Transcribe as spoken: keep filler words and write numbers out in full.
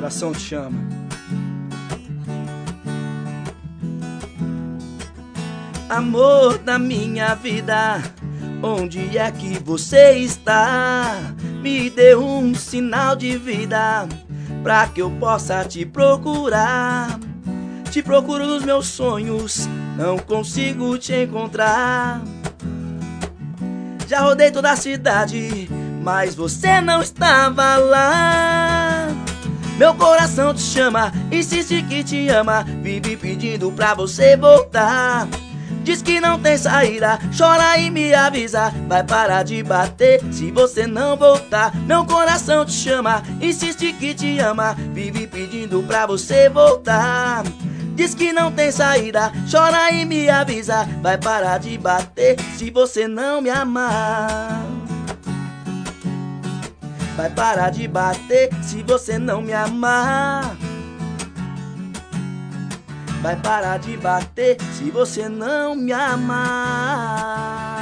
coração te chama. Amor da minha vida, onde é que você está? Me dê um sinal de vida pra que eu possa te procurar. Te procuro nos meus sonhos, não consigo te encontrar. Já rodei toda a cidade, mas você não estava lá. Meu coração te chama, insiste que te ama, vive pedindo pra você voltar. Diz que não tem saída, chora e me avisa, vai parar de bater se você não voltar. Meu coração te chama, insiste que te ama, vive pedindo pra você voltar. Diz que não tem saída, chora e me avisa, vai parar de bater se você não me amar. Vai parar de bater se você não me amar. Vai parar de bater se você não me amar.